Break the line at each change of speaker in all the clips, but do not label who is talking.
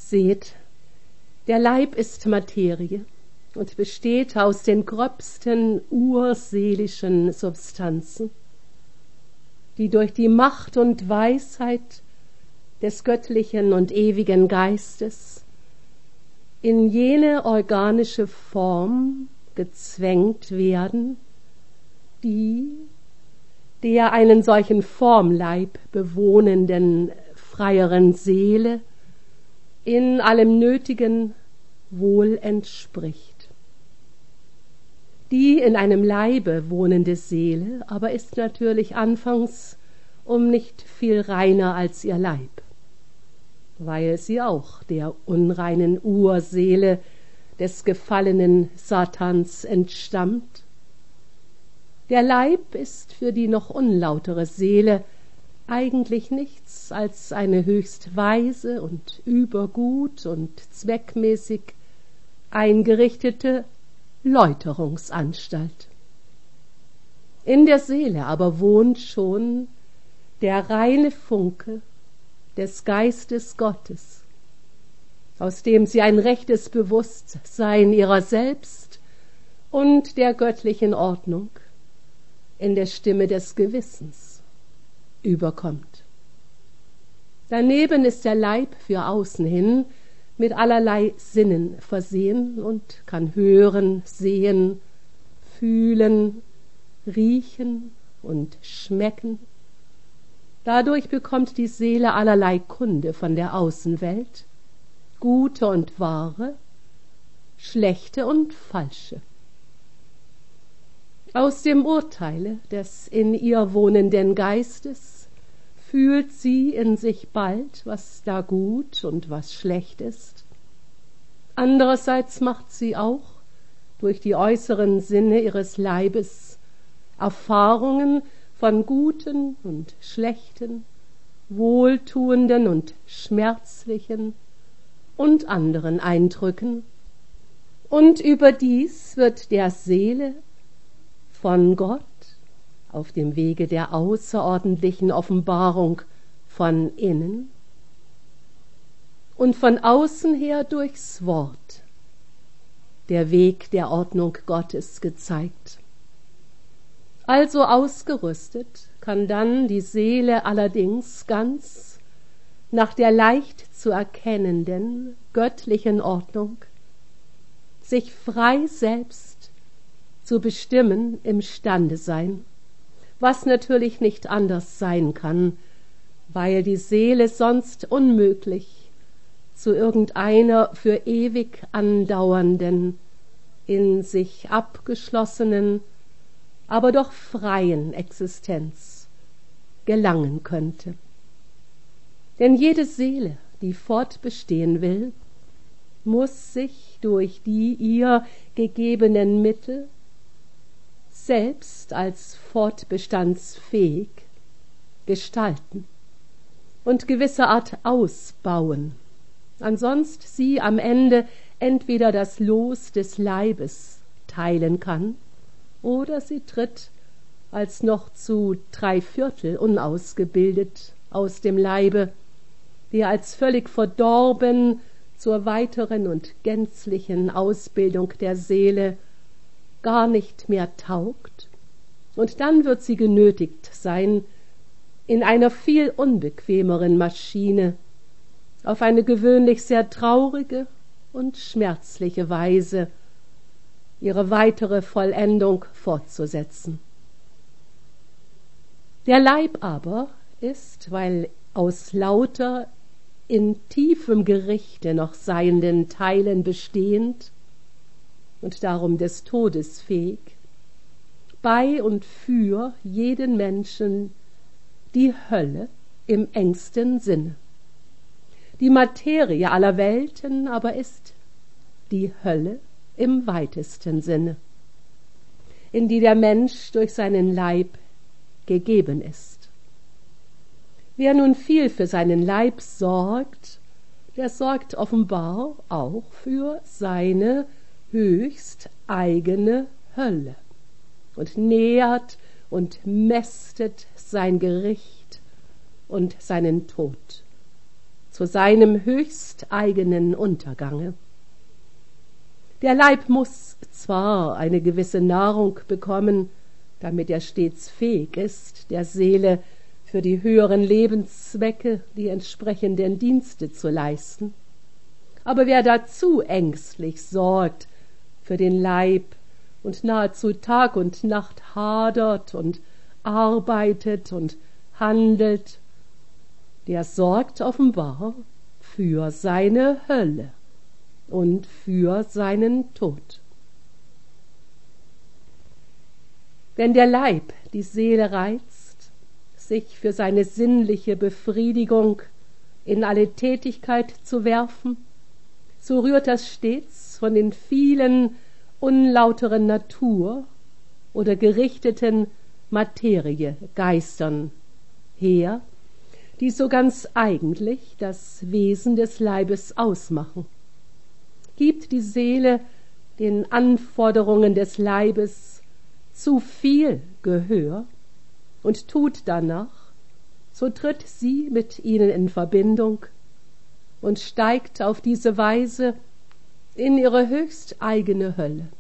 Seht, der Leib ist Materie und besteht aus den gröbsten urseelischen Substanzen, die durch die Macht und Weisheit des göttlichen und ewigen Geistes in jene organische Form gezwängt werden, die der einen solchen Formleib bewohnenden freieren Seele in allem Nötigen wohl entspricht. Die in einem Leibe wohnende Seele aber ist natürlich anfangs um nicht viel reiner als ihr Leib, weil sie auch der unreinen Urseele des gefallenen Satans entstammt. Der Leib ist für die noch unlautere Seele eigentlich nichts als eine höchst weise und übergut und zweckmäßig eingerichtete Läuterungsanstalt. In der Seele aber wohnt schon der reine Funke des Geistes Gottes, aus dem sie ein rechtes Bewusstsein ihrer selbst und der göttlichen Ordnung in der Stimme des Gewissens überkommt. Daneben ist der Leib für außen hin mit allerlei Sinnen versehen und kann hören, sehen, fühlen, riechen und schmecken. Dadurch bekommt die Seele allerlei Kunde von der Außenwelt, gute und wahre, schlechte und falsche. Aus dem Urteile des in ihr wohnenden Geistes fühlt sie in sich bald, was da gut und was schlecht ist. Andererseits macht sie auch durch die äußeren Sinne ihres Leibes Erfahrungen von guten und schlechten, wohltuenden und schmerzlichen und anderen Eindrücken, und überdies wird der Seele von Gott auf dem Wege der außerordentlichen Offenbarung von innen und von außen her durchs Wort der Weg der Ordnung Gottes gezeigt. Also ausgerüstet kann dann die Seele allerdings ganz nach der leicht zu erkennenden göttlichen Ordnung sich frei selbst zu bestimmen imstande sein, was natürlich nicht anders sein kann, weil die Seele sonst unmöglich zu irgendeiner für ewig andauernden, in sich abgeschlossenen, aber doch freien Existenz gelangen könnte. Denn jede Seele, die fortbestehen will, muss sich durch die ihr gegebenen Mittel selbst als fortbestandsfähig gestalten und gewisserart ausbauen, ansonst sie am Ende entweder das Los des Leibes teilen kann, oder sie tritt als noch zu 3/4 unausgebildet aus dem Leibe, der als völlig verdorben zur weiteren und gänzlichen Ausbildung der Seele gar nicht mehr taugt, und dann wird sie genötigt sein, in einer viel unbequemeren Maschine auf eine gewöhnlich sehr traurige und schmerzliche Weise ihre weitere Vollendung fortzusetzen. Der Leib aber ist, weil aus lauter in tiefem Gerichte noch seienden Teilen bestehend und darum des Todes fähig, bei und für jeden Menschen die Hölle im engsten Sinne. Die Materie aller Welten aber ist die Hölle im weitesten Sinne, in die der Mensch durch seinen Leib gegeben ist. Wer nun viel für seinen Leib sorgt, der sorgt offenbar auch für seine höchst eigene Hölle und nährt und mästet sein Gericht und seinen Tod zu seinem höchsteigenen Untergange. Der Leib muß zwar eine gewisse Nahrung bekommen, damit er stets fähig ist, der Seele für die höheren Lebenszwecke die entsprechenden Dienste zu leisten. Aber wer dazu ängstlich sorgt für den Leib und nahezu Tag und Nacht hadert und arbeitet und handelt, der sorgt offenbar für seine Hölle und für seinen Tod. Wenn der Leib die Seele reizt, sich für seine sinnliche Befriedigung in alle Tätigkeit zu werfen, so rührt das stets von den vielen unlauteren Natur- oder gerichteten Materiegeistern her, die so ganz eigentlich das Wesen des Leibes ausmachen. Gibt die Seele den Anforderungen des Leibes zu viel Gehör und tut danach, so tritt sie mit ihnen in Verbindung und steigt auf diese Weise in ihre höchsteigene Hölle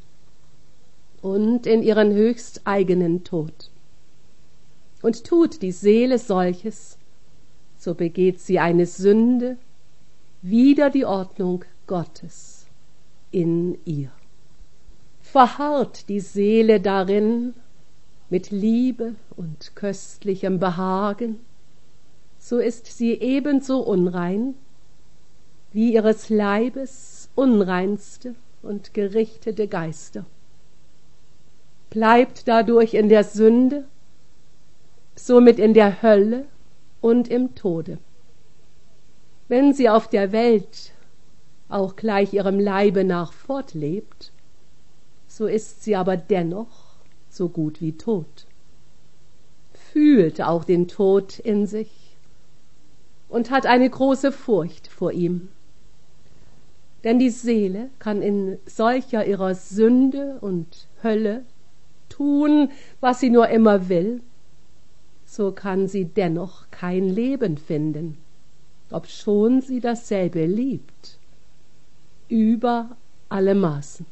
und in ihren höchsteigenen Tod. Und tut die Seele solches, so begeht sie eine Sünde wider die Ordnung Gottes in ihr. Verharrt die Seele darin mit Liebe und köstlichem Behagen, so ist sie ebenso unrein wie ihres Leibes unreinste und gerichtete Geister. Bleibt dadurch in der Sünde, somit in der Hölle und im Tode. Wenn sie auf der Welt auch gleich ihrem Leibe nach fortlebt, so ist sie aber dennoch so gut wie tot, fühlt auch den Tod in sich und hat eine große Furcht vor ihm. Denn die Seele kann in solcher ihrer Sünde und Hölle tun, was sie nur immer will, so kann sie dennoch kein Leben finden, obschon sie dasselbe liebt, über alle Maßen.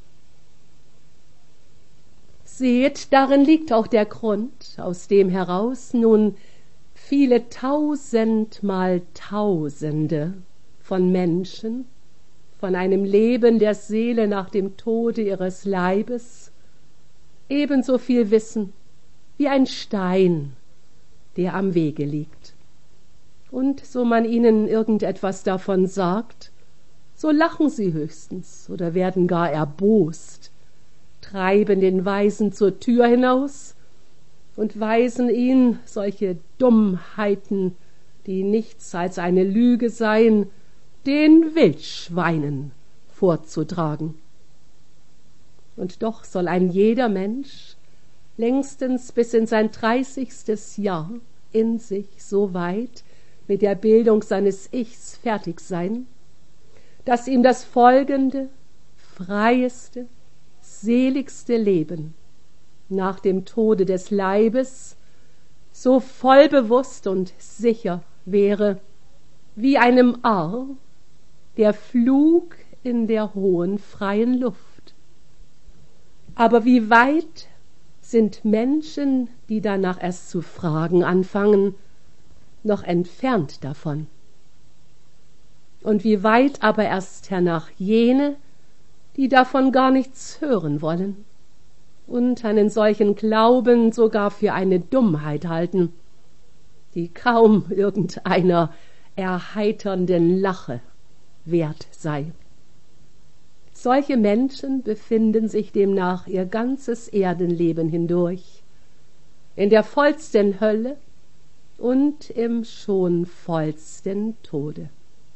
Seht, darin liegt auch der Grund, aus dem heraus nun viele tausendmal Tausende von Menschen von einem Leben der Seele nach dem Tode ihres Leibes ebenso viel wissen wie ein Stein, der am Wege liegt. Und so man ihnen irgendetwas davon sagt, so lachen sie höchstens oder werden gar erbost, treiben den Weisen zur Tür hinaus und weisen ihn solche Dummheiten, die nichts als eine Lüge seien, den Wildschweinen vorzutragen. Und doch soll ein jeder Mensch längstens bis in sein 30. Jahr in sich so weit mit der Bildung seines Ichs fertig sein, dass ihm das folgende, freieste, seligste Leben nach dem Tode des Leibes so voll bewusst und sicher wäre, wie einem Aar der Flug in der hohen freien Luft. Aber wie weit sind Menschen, die danach erst zu fragen anfangen, noch entfernt davon? Und wie weit aber erst hernach jene, die davon gar nichts hören wollen und einen solchen Glauben sogar für eine Dummheit halten, die kaum irgendeiner erheiternden Lache wert sei. Solche Menschen befinden sich demnach ihr ganzes Erdenleben hindurch in der vollsten Hölle und im schon vollsten Tode.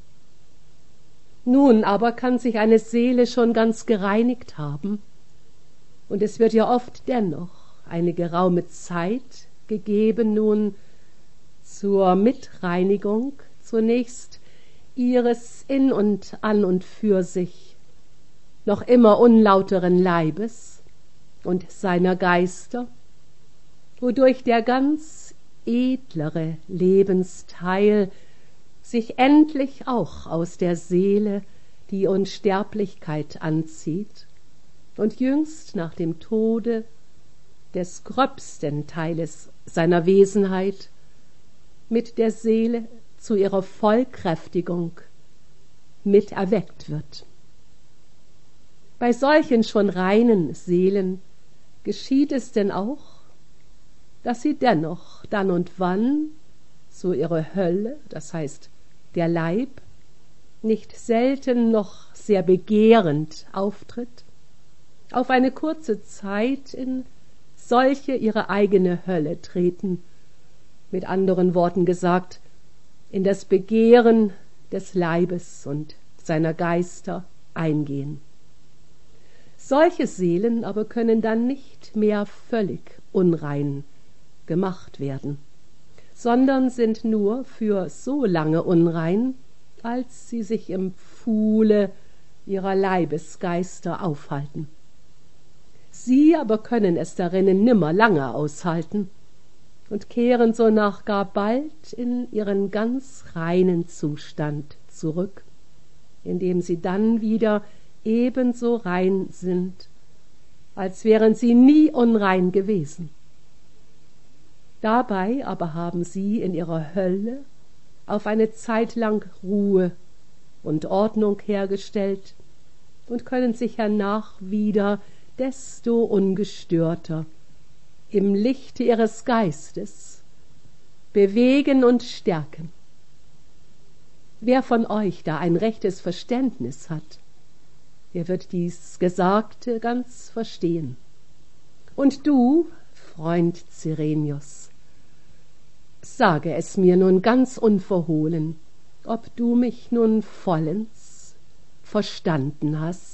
Nun aber kann sich eine Seele schon ganz gereinigt haben, und es wird ihr oft dennoch eine geraume Zeit gegeben nun zur Mitreinigung zunächst ihres in und an und für sich noch immer unlauteren Leibes und seiner Geister, wodurch der ganz edlere Lebensteil sich endlich auch aus der Seele die Unsterblichkeit anzieht und jüngst nach dem Tode des gröbsten Teiles seiner Wesenheit mit der Seele zu ihrer Vollkräftigung mit erweckt wird. Bei solchen schon reinen Seelen geschieht es denn auch, dass sie dennoch dann und wann so ihre Hölle, das heißt der Leib, nicht selten noch sehr begehrend auftritt, auf eine kurze Zeit in solche ihre eigene Hölle treten, mit anderen Worten gesagt, in das Begehren des Leibes und seiner Geister eingehen. Solche Seelen aber können dann nicht mehr völlig unrein gemacht werden, sondern sind nur für so lange unrein, als sie sich im Pfuhle ihrer Leibesgeister aufhalten. Sie aber können es darinnen nimmer lange aushalten und kehren sonach gar bald in ihren ganz reinen Zustand zurück, indem sie dann wieder ebenso rein sind, als wären sie nie unrein gewesen. Dabei aber haben sie in ihrer Hölle auf eine Zeit lang Ruhe und Ordnung hergestellt und können sich hernach wieder desto ungestörter im Lichte ihres Geistes bewegen und stärken. Wer von euch da ein rechtes Verständnis hat, der wird dies Gesagte ganz verstehen. Und du, Freund Cyrenius, sage es mir nun ganz unverhohlen, ob du mich nun vollends verstanden hast.